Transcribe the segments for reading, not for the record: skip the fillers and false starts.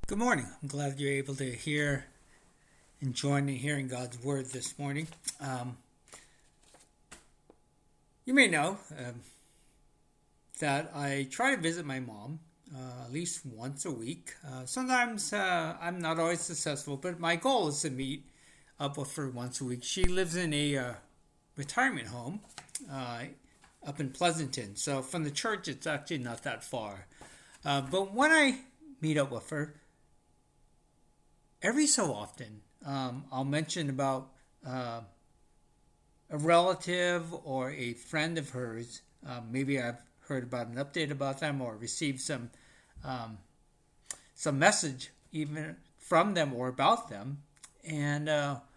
Good morning. I'm glad you're able to hear and join in hearing God's word this morning. You may know that I try to visit my mom at least once a week. Sometimes I'm not always successful, but my goal is to meet up with her once a week. She lives in a retirement home up in Pleasanton, so from the church it's actually not that far. But when I meet up with her, every so often, I'll mention about a relative or a friend of hers. Maybe I've heard about an update about them or received some message even from them or about them. And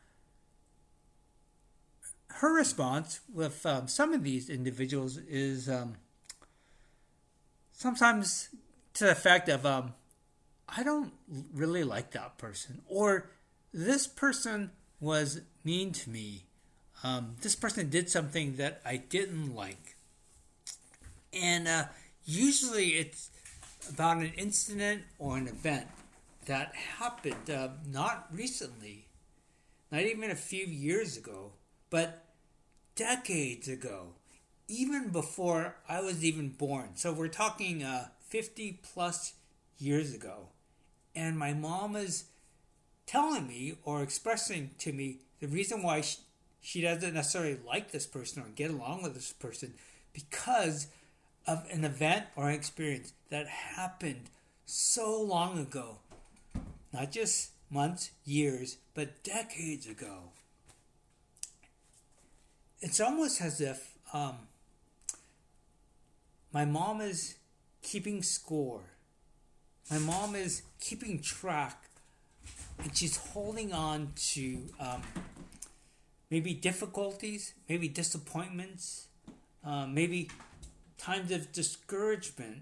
her response with some of these individuals is sometimes to the effect of, I don't really like that person, or this person was mean to me. This person did something that I didn't like. And usually it's about an incident or an event that happened not recently, not even a few years ago, but decades ago, even before I was even born. So we're talking 50 plus years ago. And my mom is telling me or expressing to me the reason why she doesn't necessarily like this person or get along with this person because of an event or an experience that happened so long ago. Not just months, years, but decades ago. It's almost as if my mom is keeping score. My mom is keeping track, and she's holding on to maybe difficulties, maybe disappointments, maybe times of discouragement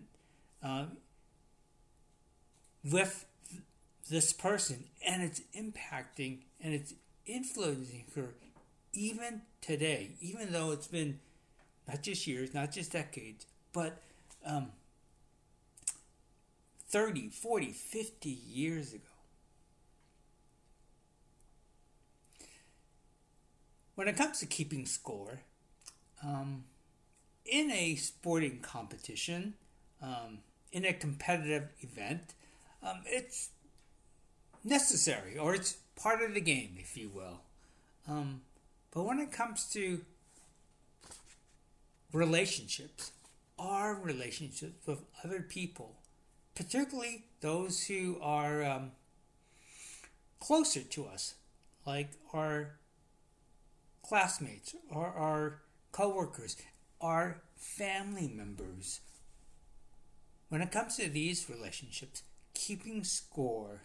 with this person, and it's impacting and it's influencing her even today, even though it's been not just years, not just decades, but 30, 40, 50 years ago. When it comes to keeping score, in a sporting competition, in a competitive event, it's necessary, or it's part of the game, if you will. But when it comes to relationships, our relationships with other people, particularly those who are closer to us, like our classmates or our coworkers, our family members. When it comes to these relationships, keeping score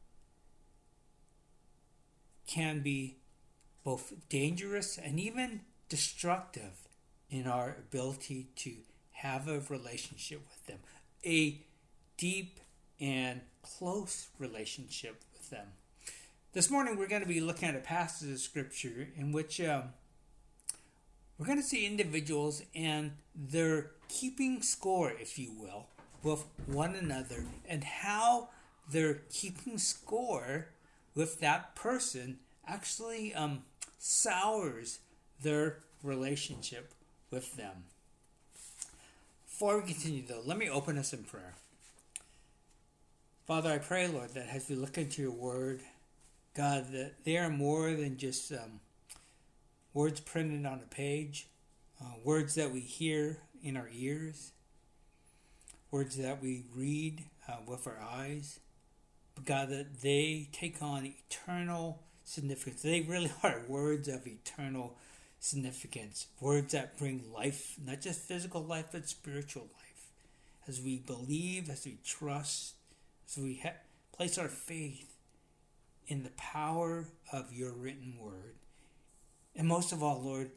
can be both dangerous and even destructive in our ability to have a relationship with them. A deep and close relationship with them. This morning we're going to be looking at a passage of scripture in which we're going to see individuals and they're keeping score, if you will, with one another, and how they're keeping score with that person actually sours their relationship with them. Before we continue though, let me open us in prayer. Father, I pray, Lord, that as we look into your word, God, that they are more than just words printed on a page, words that we hear in our ears, words that we read with our eyes, but God, that they take on eternal significance. They really are words of eternal significance, words that bring life, not just physical life, but spiritual life. As we believe, as we trust, as we place our faith in the power of your written word. And most of all, Lord,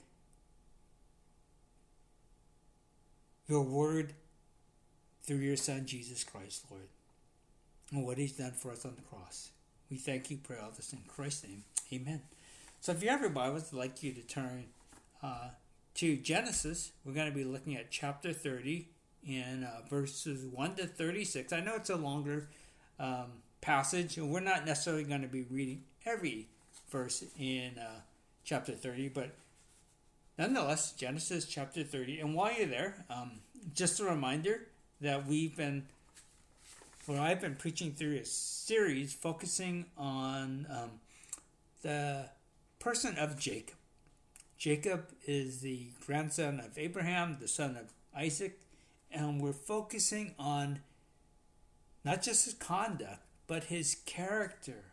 your word through your Son, Jesus Christ, Lord, and what he's done for us on the cross. We thank you, pray all this in Christ's name. Amen. So if you have your Bibles, I'd like you to turn to Genesis. We're going to be looking at chapter 30 in verses 1 to 36. I know it's a longer passage, and we're not necessarily going to be reading every verse in chapter 30, but nonetheless, Genesis chapter 30. And while you're there, just a reminder that I've been preaching through a series focusing on the person of Jacob. Jacob is the grandson of Abraham, the son of Isaac, and we're focusing on not just his conduct, but his character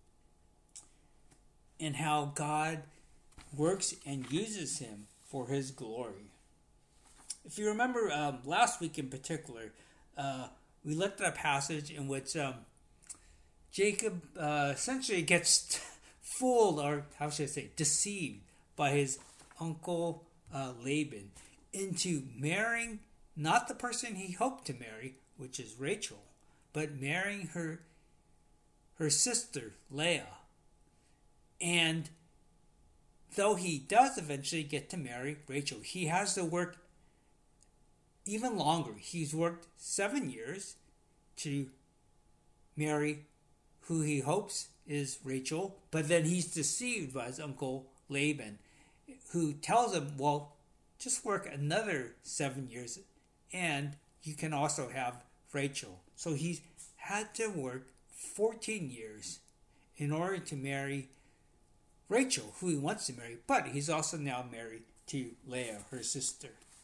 and how God works and uses him for his glory. If you remember last week in particular, we looked at a passage in which Jacob essentially gets fooled, or how should I say, deceived by his uncle Laban into marrying not the person he hoped to marry, which is Rachel, but marrying her sister Leah. And though he does eventually get to marry Rachel, he has to work even longer. He's worked 7 years to marry who he hopes is Rachel, but then he's deceived by his uncle Laban, who tells him, well, just work another 7 years and you can also have Rachel. So he's had to work 14 years in order to marry Rachel, who he wants to marry, but he's also now married to Leah, her sister.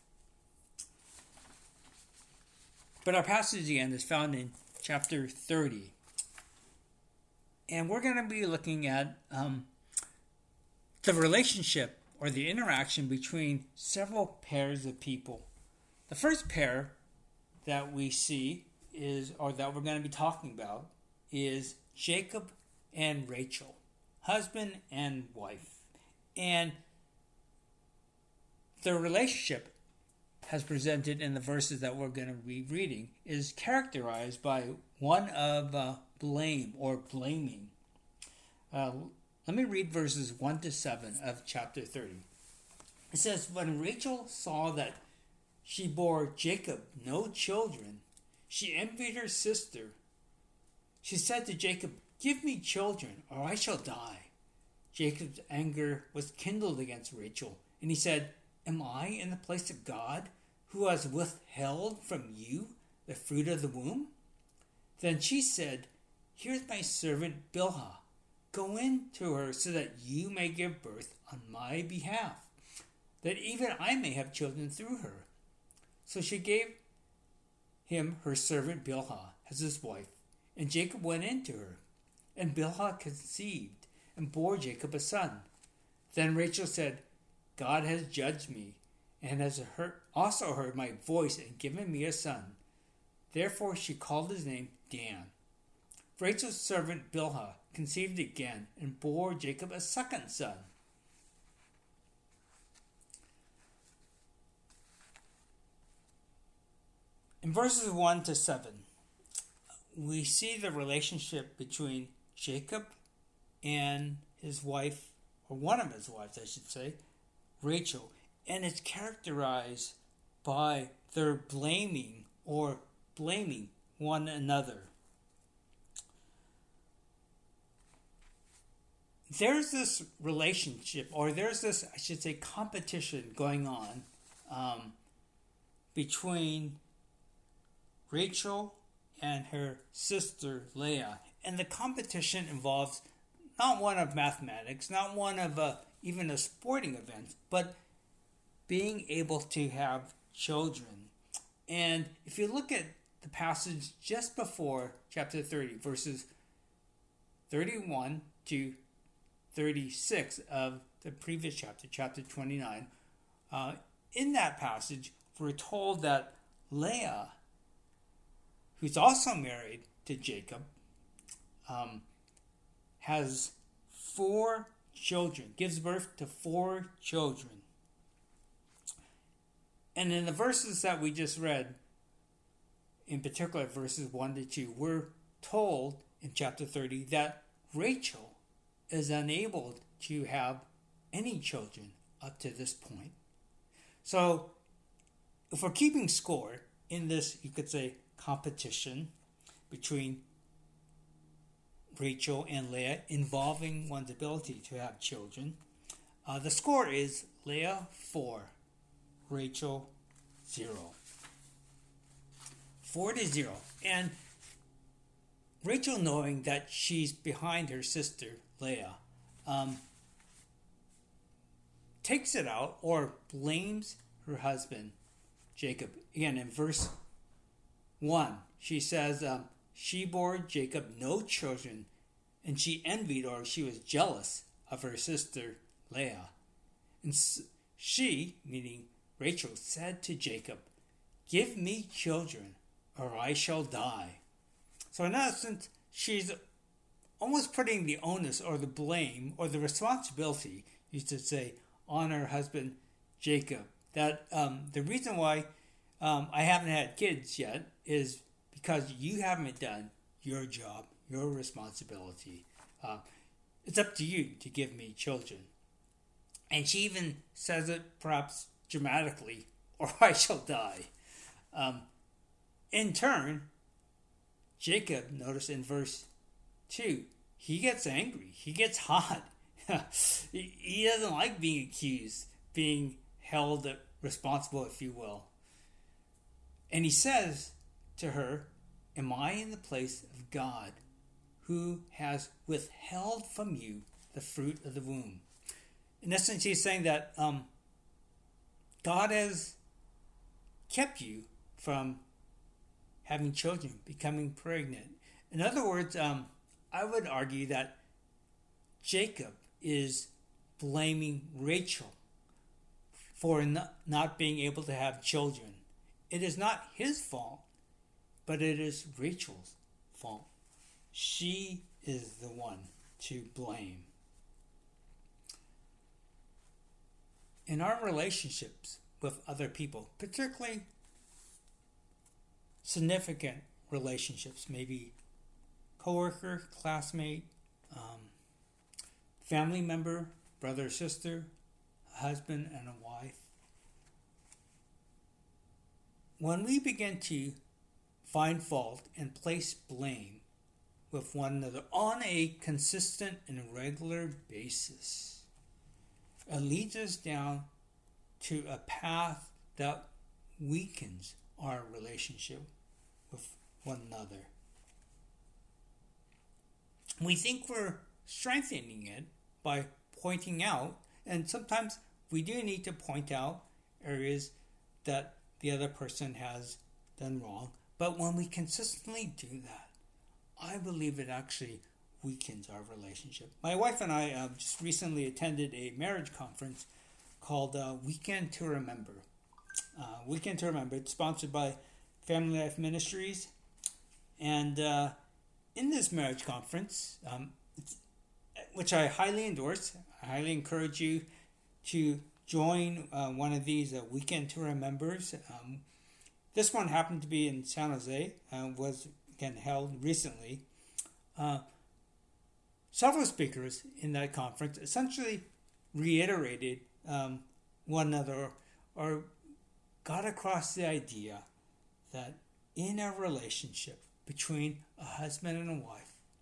But our passage again is found in chapter 30. And we're going to be looking at the relationship or the interaction between several pairs of people. The first pair that we see or that we're going to be talking about, is Jacob and Rachel, husband and wife. And their relationship, as presented in the verses that we're going to be reading, is characterized by one of blame or blaming. Let me read verses 1 to 7 of chapter 30. It says, when Rachel saw that she bore Jacob no children, she envied her sister. She said to Jacob, give me children, or I shall die. Jacob's anger was kindled against Rachel, and he said, am I in the place of God, who has withheld from you the fruit of the womb? Then she said, here's my servant Bilhah. Go in to her so that you may give birth on my behalf, that even I may have children through her. So she gave him her servant Bilhah as his wife, and Jacob went in to her. And Bilhah conceived and bore Jacob a son. Then Rachel said, God has judged me, and has also heard my voice and given me a son. Therefore she called his name Dan. Rachel's servant Bilhah conceived again and bore Jacob a second son. In verses 1 to 7, we see the relationship between Jacob and his wife, or one of his wives, I should say, Rachel, and it's characterized by their blaming one another. There's this relationship, or there's this, I should say, competition going on between Rachel and her sister Leah. And the competition involves not one of mathematics, not one of even a sporting event, but being able to have children. And if you look at the passage just before chapter 30, verses 31 to 36 of the previous chapter, chapter 29, in that passage, we're told that Leah, who's also married to Jacob, has 4 children, gives birth to 4 children. And in the verses that we just read, in particular verses 1 to 2, we're told in chapter 30 that Rachel is unable to have any children up to this point. So, if we're keeping score in this, you could say, competition between Rachel and Leah involving one's ability to have children. The score is Leah 4, Rachel 0. 4-0. And Rachel, knowing that she's behind her sister Leah, takes it out or blames her husband Jacob. Again, in verse 1, she says, she bore Jacob no children, and she envied, or she was jealous of her sister Leah. And she, meaning Rachel, said to Jacob, "Give me children, or I shall die." So in essence, she's almost putting the onus or the blame or the responsibility, you should say, on her husband Jacob. That the reason why I haven't had kids yet is because you haven't done your job, your responsibility. It's up to you to give me children. And she even says it perhaps dramatically, or I shall die. In turn, Jacob, notice in verse 2, he gets angry. He gets hot. He doesn't like being accused, being held responsible, if you will. And he says to her, "Am I in the place of God, who has withheld from you the fruit of the womb?" In essence, he's saying that God has kept you from having children, becoming pregnant. In other words, I would argue that Jacob is blaming Rachel for not being able to have children. It is not his fault, but it is Rachel's fault. She is the one to blame. In our relationships with other people, particularly significant relationships, maybe coworker, classmate, family member, brother, sister, a husband, and a wife. When we begin to find fault and place blame with one another on a consistent and regular basis, it leads us down to a path that weakens our relationship with one another. We think we're strengthening it by pointing out, and sometimes we do need to point out areas that the other person has done wrong. But when we consistently do that, I believe it actually weakens our relationship. My wife and I just recently attended a marriage conference called Weekend to Remember. Weekend to Remember. It's sponsored by Family Life Ministries. And in this marriage conference, which I highly endorse, I highly encourage you to join one of these Weekend to Remembers. This one happened to be in San Jose, was again held recently. Several speakers in that conference essentially reiterated one another or got across the idea that in a relationship between a husband and a wife,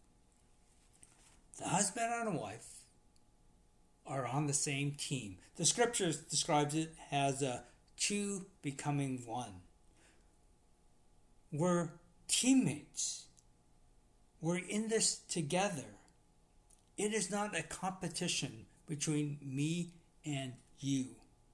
the husband and a wife are on the same team. The scriptures describes it as two becoming one. We're teammates. We're in this together. It is not a competition between me and you.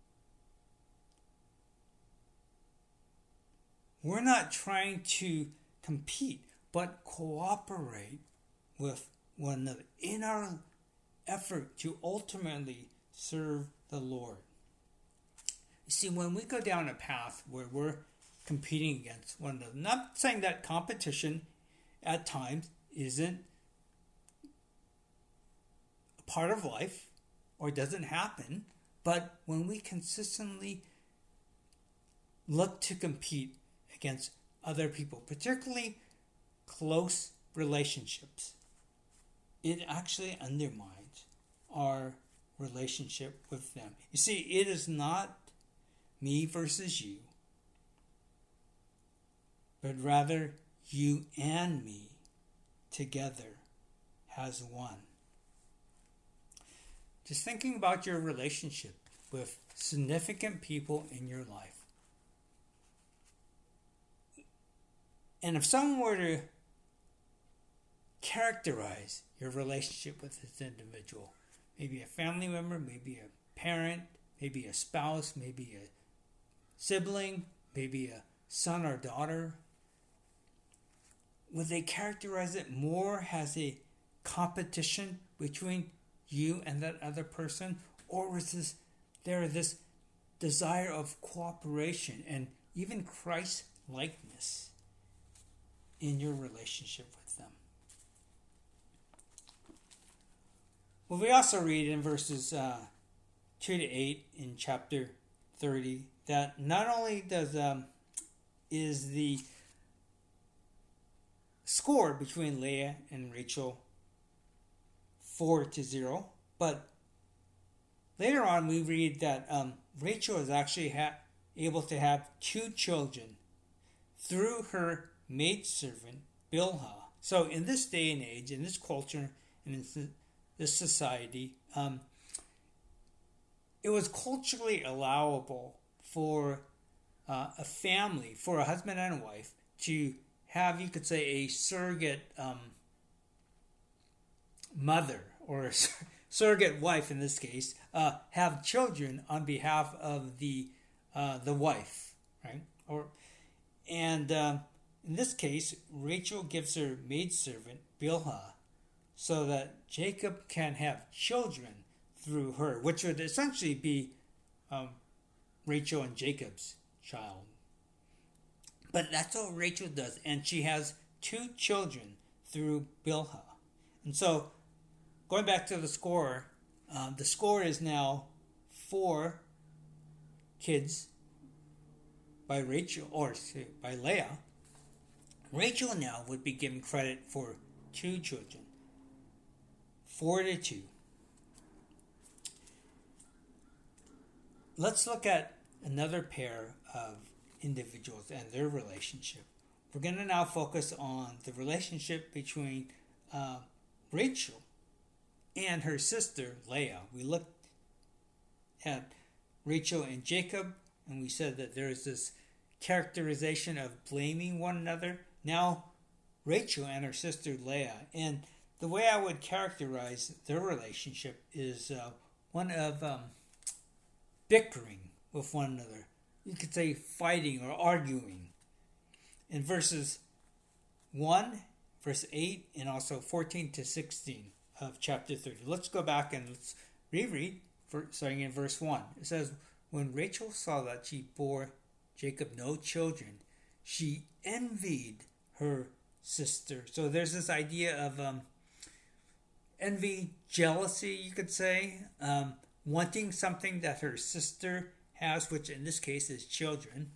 We're not trying to compete, but cooperate with one another in our effort to ultimately serve the Lord. You see, when we go down a path where we're competing against one another, not saying that competition at times isn't a part of life or doesn't happen, but when we consistently look to compete against other people, particularly close relationships, it actually undermines our relationship with them. You see, it is not me versus you, but rather you and me together has won. Just thinking about your relationship with significant people in your life. And if someone were to characterize your relationship with this individual, maybe a family member, maybe a parent, maybe a spouse, maybe a sibling, maybe a son or daughter, would they characterize it more as a competition between you and that other person? Or was there this desire of cooperation and even Christ-likeness in your relationship with them? Well, we also read in verses 2 to 8 in chapter 30 that not only is the score between Leah and Rachel 4-0, but later on we read that Rachel is actually able to have 2 children through her maidservant Bilhah. So in this day and age, in this culture, and in this society, it was culturally allowable for a family, for a husband and a wife, to have, you could say, a surrogate mother or a surrogate wife in this case, have children on behalf of the wife, right? In this case, Rachel gives her maidservant Bilhah so that Jacob can have children through her, which would essentially be Rachel and Jacob's child. But that's all Rachel does, and she has 2 children through Bilhah. And so, going back to the score is now 4 kids by Rachel, or by Leah. Rachel now would be given credit for 2 children, 4-2. Let's look at another pair of individuals and their relationship. We're going to now focus on the relationship between Rachel and her sister Leah. We looked at Rachel and Jacob, and we said that there is this characterization of blaming one another. Now, Rachel and her sister Leah, and the way I would characterize their relationship is one of bickering with one another. You could say fighting or arguing. In verses 1, verse 8, and also 14-16 of chapter 30. Let's go back and let's reread, starting in verse 1. It says, when Rachel saw that she bore Jacob no children, she envied her sister. So there's this idea of envy, jealousy, you could say, wanting something that her sister has, which in this case is children.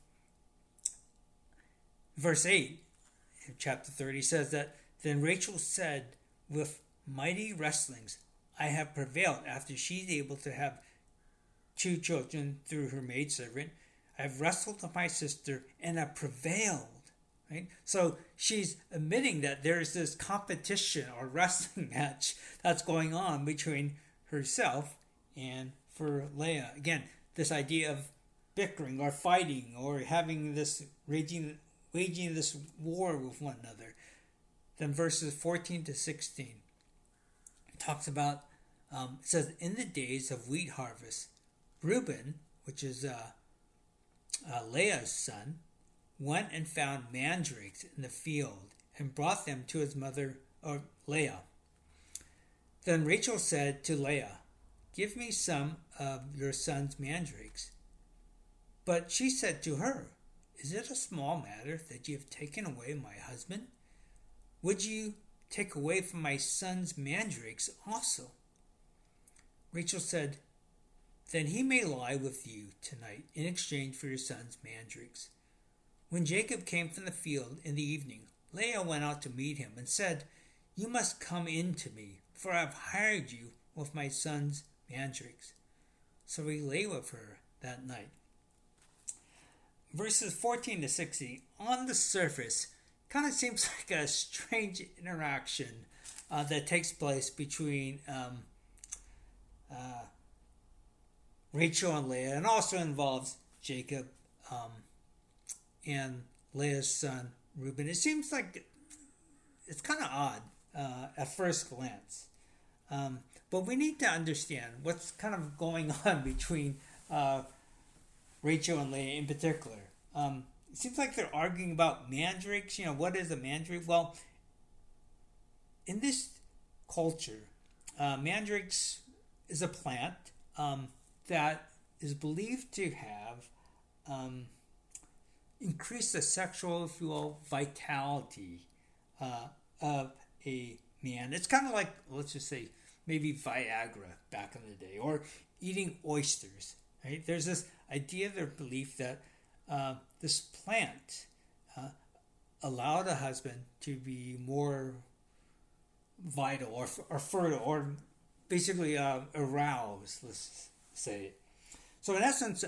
Verse 8 in chapter 30 says that, then Rachel said, with mighty wrestlings, I have prevailed, after she's able to have 2 children through her maidservant. I have wrestled with my sister and have prevailed. Right? So she's admitting that there's this competition or wrestling match that's going on between herself and for Leah. Again, this idea of bickering or fighting or having this waging this war with one another. Then verses 14-16 talks about, it says, in the days of wheat harvest, Reuben, which is Leah's son, went and found mandrakes in the field and brought them to his mother, or Leah. Then Rachel said to Leah, give me some of your son's mandrakes. But she said to her, is it a small matter that you have taken away my husband? Would you take away from my son's mandrakes also? Rachel said, then he may lie with you tonight in exchange for your son's mandrakes. When Jacob came from the field in the evening, Leah went out to meet him and said, you must come in to me, for I have hired you with my son's mandrakes. So he lay with her that night. Verses 14-16, on the surface, kind of seems like a strange interaction that takes place between Rachel and Leah, and also involves Jacob and Leah's son Reuben. It seems like it's kind of odd at first glance, but we need to understand what's kind of going on between Rachel and Leah in particular. It seems like they're arguing about mandrakes. What is a mandrake? Well, in this culture, mandrakes is a plant that is believed to have increased the sexual, if you will, vitality of a man. It's kind of like, let's just say, maybe Viagra back in the day, or eating oysters. Right? There's this idea, their belief that this plant allowed a husband to be more vital or fertile, or basically aroused, let's say. So in essence,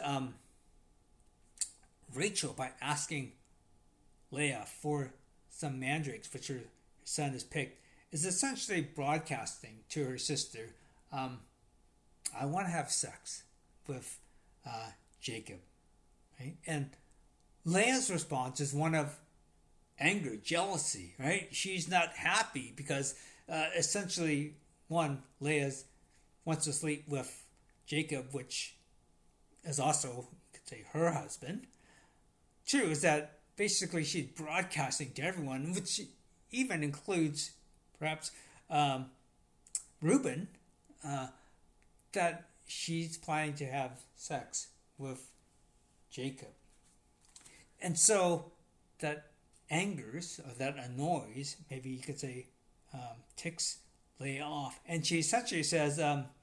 Rachel, by asking Leah for some mandrakes, which her son has picked, is essentially broadcasting to her sister, I want to have sex with Jacob. Right? And Leah's response is one of anger, jealousy, right? She's not happy because essentially, one, Leah wants to sleep with Jacob, which is also, you could say, her husband. Two is that basically she's broadcasting to everyone, which even includes perhaps Reuben, that she's planning to have sex with Jacob. And so that angers, or that annoys, maybe you could say, ticks Leah off. And she essentially says,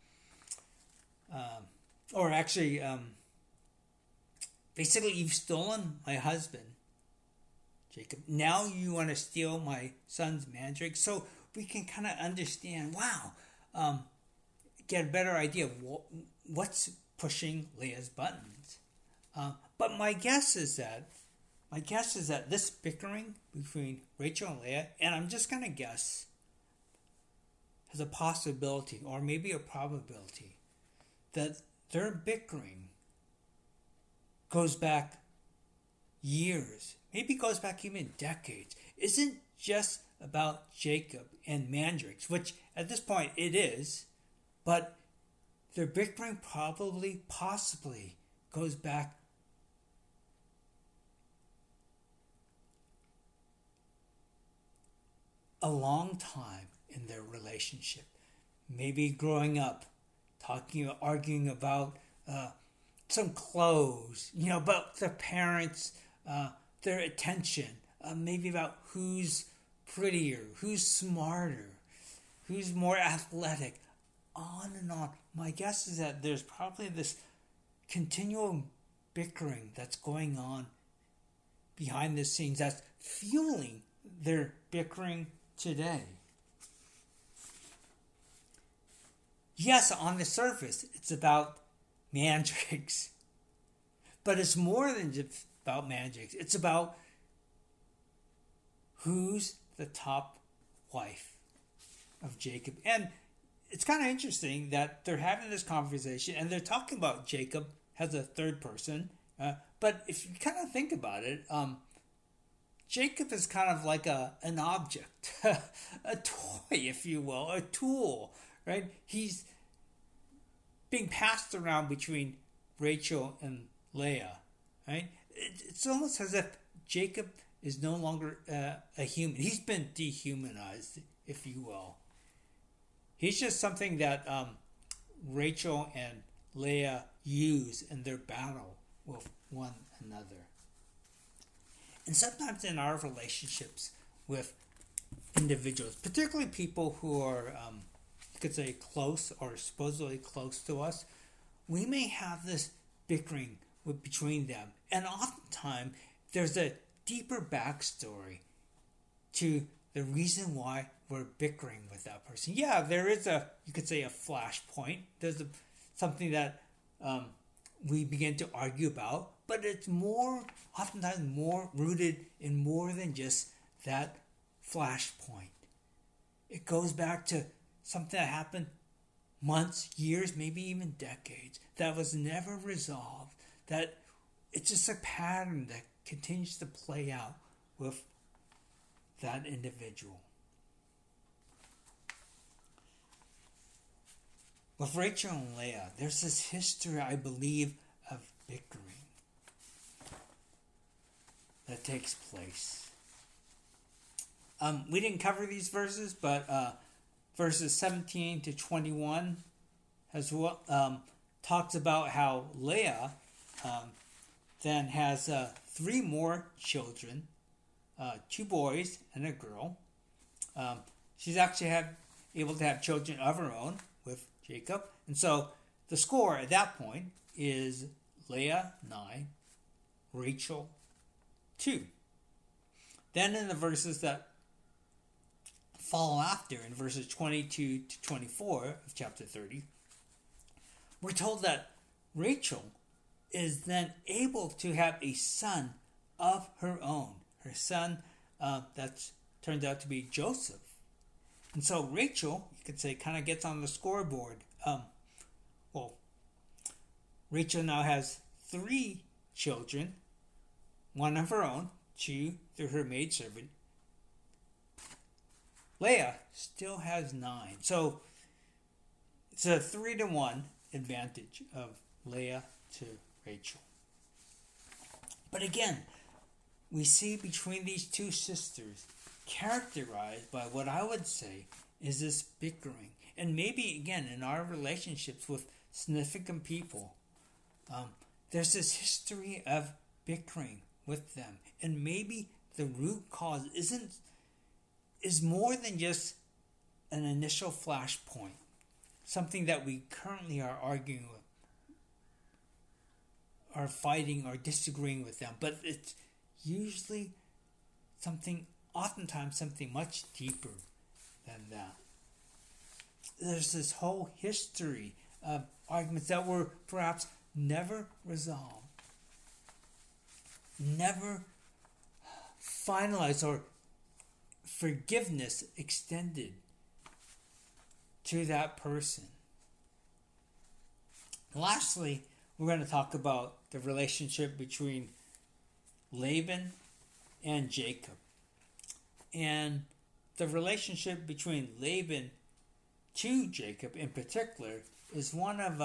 basically, you've stolen my husband, Jacob. Now you want to steal my son's mandrake. So we can kind of understand, get a better idea of what's pushing Leah's buttons. But my guess is that this bickering between Rachel and Leah, and I'm just going to guess, has a possibility or maybe a probability that their bickering goes back years, maybe goes back even decades. Isn't just about Jacob and mandrakes, which at this point it is, but their bickering possibly goes back a long time in their relationship. Maybe growing up, arguing about some clothes, about their parents, their attention, maybe about who's prettier, who's smarter, who's more athletic, on and on. My guess is that there's probably this continual bickering that's going on behind the scenes that's fueling their bickering today. Yes, on the surface, it's about mandrakes. But it's more than just about mandrakes. It's about who's the top wife of Jacob. And it's kind of interesting that they're having this conversation and they're talking about Jacob as a third person. But if you kind of think about it, Jacob is kind of like an object, a toy, if you will, a tool, right? He's being passed around between Rachel and Leah, right? It's almost as if Jacob is no longer a human. He's been dehumanized, if you will. He's just something that Rachel and Leah use in their battle with one another. And sometimes in our relationships with individuals, particularly people who are, you could say, close or supposedly close to us, we may have this bickering between them. And oftentimes, there's a deeper backstory to the reason why we're bickering with that person. Yeah, there is you could say, a flashpoint. There's something that we begin to argue about, but it's oftentimes more rooted in more than just that flashpoint. It goes back to something that happened months, years, maybe even decades, that was never resolved, that it's just a pattern that continues to play out with that individual. With Rachel and Leah, there's this history, I believe, of bickering that takes place. We didn't cover these verses, but verses 17 to 21 as well talks about how Leah then has 3 more children, 2 boys and a girl. She's actually able to have children of her own with Jacob. And so the score at that point is Leah 9, Rachel 2. Then in the verses that follow after, in verses 22 to 24 of chapter 30, we're told that Rachel is then able to have a son of her own. Her son that turned out to be Joseph. And so Rachel, you could say, kind of gets on the scoreboard. Rachel now has 3 children, 1 of her own, 2 through her maidservant. Leah still has 9. So it's a 3-to-1 advantage of Leah to Rachel. But again, we see between these 2 sisters characterized by what I would say is this bickering. And maybe, again, in our relationships with significant people, there's this history of bickering with them. And maybe the root cause is more than just an initial flashpoint, something that we currently are arguing with, are fighting or disagreeing with them, but it's usually oftentimes something much deeper than that. There's this whole history of arguments that were perhaps never resolved, never finalized, or forgiveness extended to that person. Lastly, we're going to talk about the relationship between Laban and Jacob. And the relationship between Laban to Jacob in particular is one of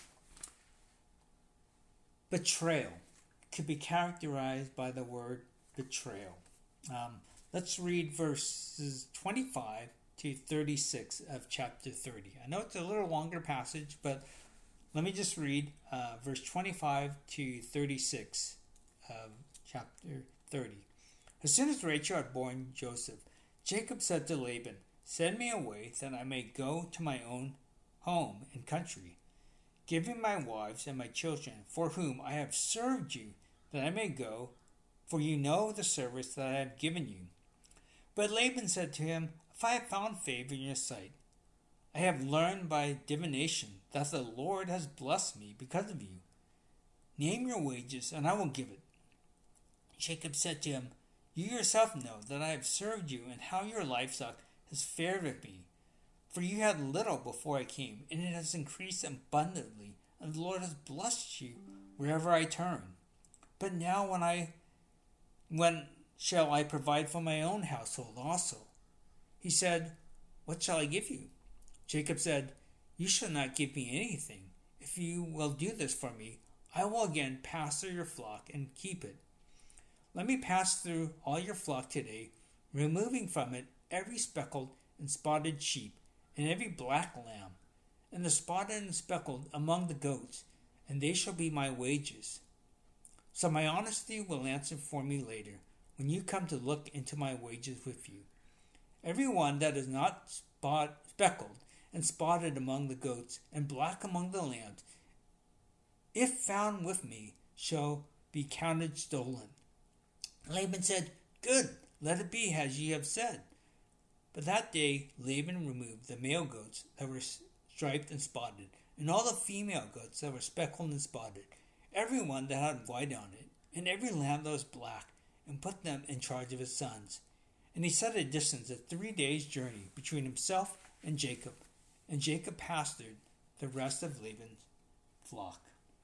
betrayal. It could be characterized by the word betrayal. Let's read verses 25 to 36 of chapter 30. I know it's a little longer passage, but let me just read verse 25 to 36 of chapter 30. As soon as Rachel had borne Joseph, Jacob said to Laban, "Send me away that I may go to my own home and country. Give me my wives and my children, for whom I have served you, that I may go, for you know the service that I have given you." But Laban said to him, "If I have found favor in your sight, I have learned by divination that the Lord has blessed me because of you. Name your wages, and I will give it." Jacob said to him, "You yourself know that I have served you, and how your livestock has fared with me. For you had little before I came, and it has increased abundantly, and the Lord has blessed you wherever I turn. But now when shall I provide for my own household also?" He said, "What shall I give you?" Jacob said, "You shall not give me anything. If you will do this for me, I will again pass through your flock and keep it. Let me pass through all your flock today, removing from it every speckled and spotted sheep, and every black lamb, and the spotted and speckled among the goats, and they shall be my wages. So my honesty will answer for me later, when you come to look into my wages with you. Every one that is not speckled and spotted among the goats, and black among the lambs, if found with me, shall be counted stolen." Laban said, "Good, let it be as ye have said." But that day Laban removed the male goats that were striped and spotted, and all the female goats that were speckled and spotted, every one that had white on it, and every lamb that was black, and put them in charge of his sons. And he set a distance of 3 days' journey between himself and Jacob pastured the rest of Laban's flock.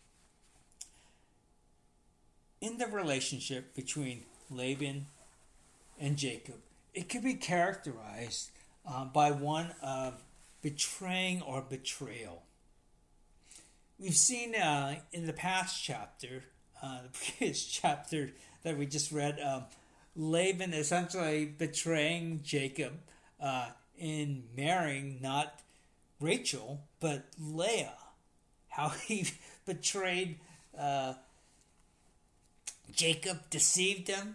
In the relationship between Laban and Jacob, it could be characterized by one of betraying or betrayal. We've seen in the past chapter, the previous chapter that we just read, Laban essentially betraying Jacob in marrying not Rachel, but Leah. How he betrayed Jacob, deceived him.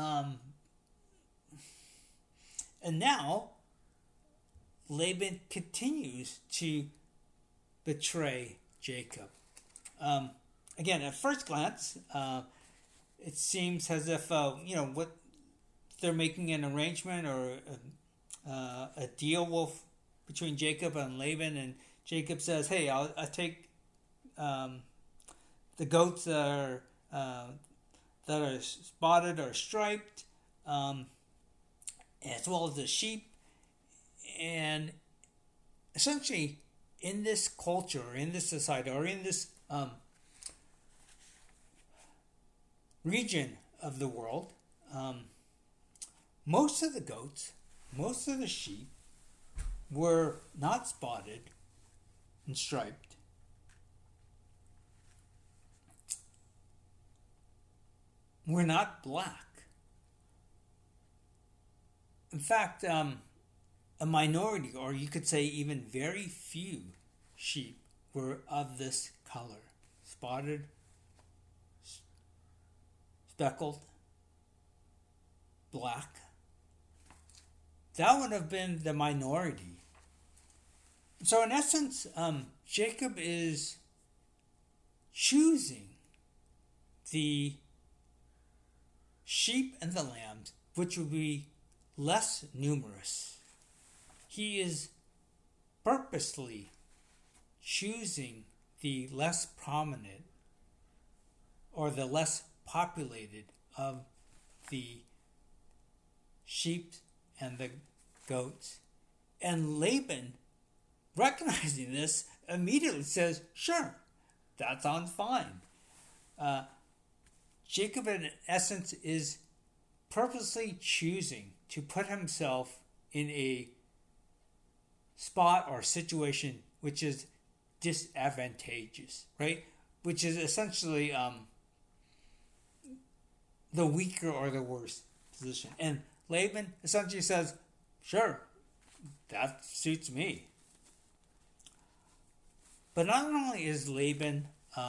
And now, Laban continues to betray Jacob. Again, at first glance, it seems as if, what they're making an arrangement or a deal between Jacob and Laban, and Jacob says, hey, I'll take the goats that are spotted or striped, as well as the sheep. And essentially, in this culture, or in this society, or in this region of the world, most of the goats, most of the sheep were not spotted and striped. Were not black. In fact, a minority, or you could say even very few sheep were of this color. Spotted, speckled, black. That would have been the minority. So in essence, Jacob is choosing the sheep and the lambs, which would be less numerous. He is purposely choosing the less prominent or the less populated of the sheep and the goats. And Laban, recognizing this, immediately says, sure, that sounds fine. Jacob, in essence, is purposely choosing to put himself in a spot or situation which is disadvantageous, right? Which is essentially the weaker or the worse position. And Laban essentially says, sure, that suits me. But not only is Laban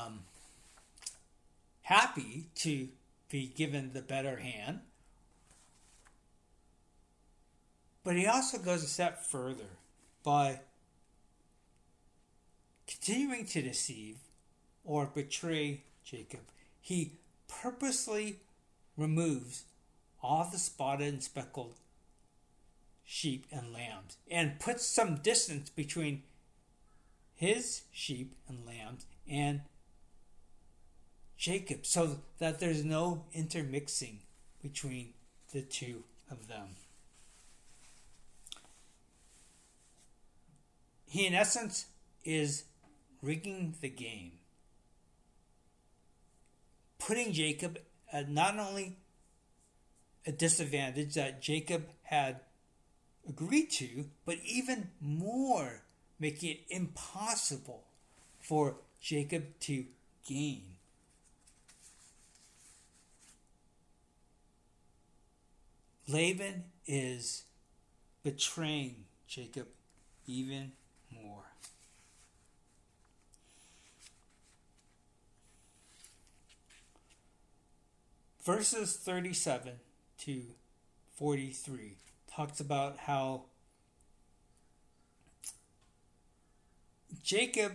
happy to be given the better hand, but he also goes a step further by continuing to deceive or betray Jacob. He purposely removes all the spotted and speckled sheep and lambs and puts some distance between his sheep and lambs and Jacob, so that there's no intermixing between the two of them. He, in essence, is rigging the game, putting Jacob at not only a disadvantage that Jacob had agreed to, but even more, making it impossible for Jacob to gain. Laban is betraying Jacob even more. Verses 37 to 43 talks about how Jacob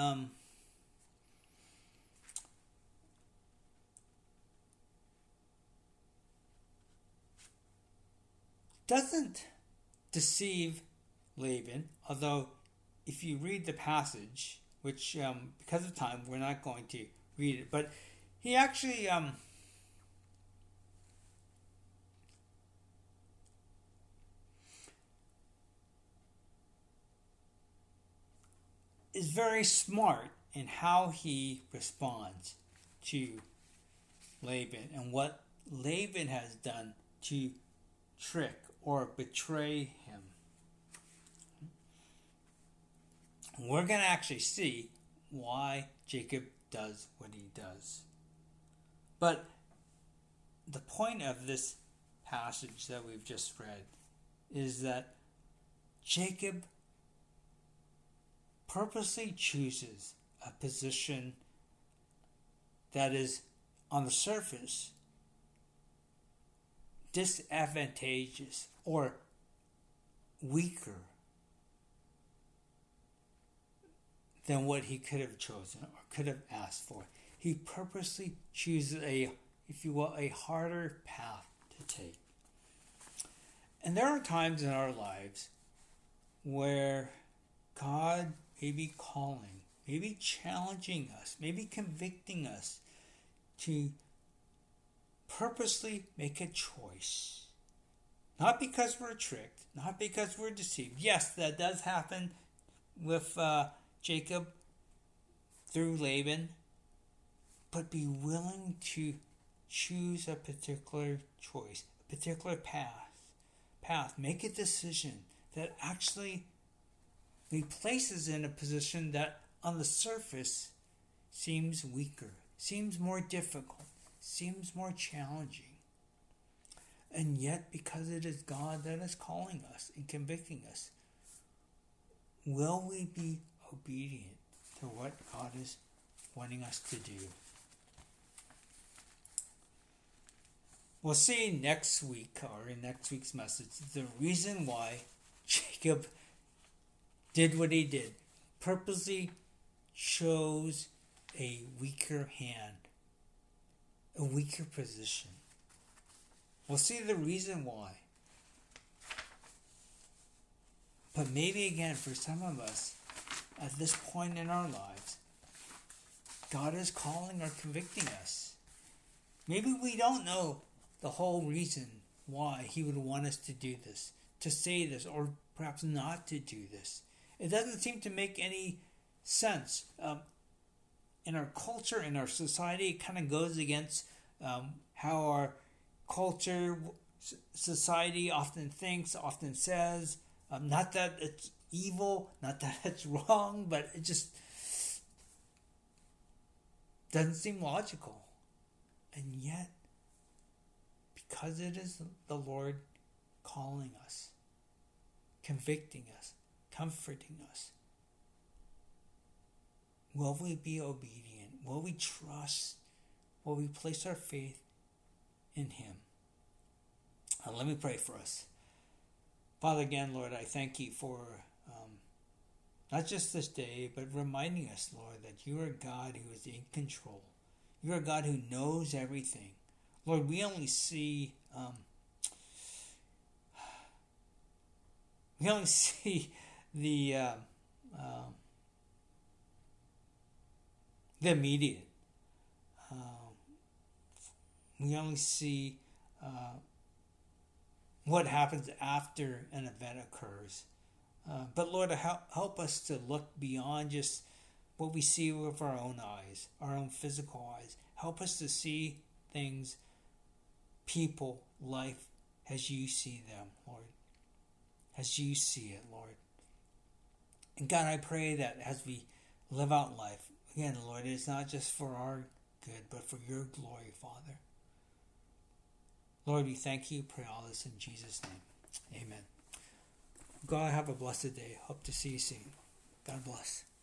doesn't deceive Laban, although if you read the passage, which because of time we're not going to read it, but he actually very smart in how he responds to Laban and what Laban has done to trick or betray him. We're going to actually see why Jacob does what he does. But the point of this passage that we've just read is that Jacob purposely chooses a position that is, on the surface, disadvantageous or weaker than what he could have chosen or could have asked for. He purposely chooses a harder path to take. And there are times in our lives where God may be calling, maybe challenging us, maybe convicting us to purposely make a choice. Not because we're tricked, not because we're deceived. Yes, that does happen with Jacob through Laban, but be willing to choose a particular choice, a particular path. Make a decision that actually places in a position that on the surface seems weaker, seems more difficult, seems more challenging. And yet, because it is God that is calling us and convicting us, will we be obedient to what God is wanting us to do? We'll see next week, or in next week's message, the reason why Jacob did what he did. Purposely chose a weaker hand, a weaker position. We'll see the reason why. But maybe again, for some of us, at this point in our lives, God is calling or convicting us. Maybe we don't know the whole reason why he would want us to do this, to say this, or perhaps not to do this. It doesn't seem to make any sense. In our culture, in our society, it kind of goes against how our culture, society often thinks, often says. Not that it's evil, not that it's wrong, but it just doesn't seem logical. And yet, because it is the Lord calling us, convicting us, comforting us, will we be obedient? Will we trust? Will we place our faith in him? Let me pray for us. Father, again, Lord, I thank you for not just this day, but reminding us, Lord, that you are a God who is in control. You are a God who knows everything. Lord, we only see the immediate. We only see what happens after an event occurs. But Lord, help us to look beyond just what we see with our own eyes, our own physical eyes. Help us to see things, people, life, as you see them, Lord. As you see it, Lord. And God, I pray that as we live out life, again, Lord, it's not just for our good, but for your glory, Father. Lord, we thank you. Pray all this in Jesus' name. Amen. God, have a blessed day. Hope to see you soon. God bless.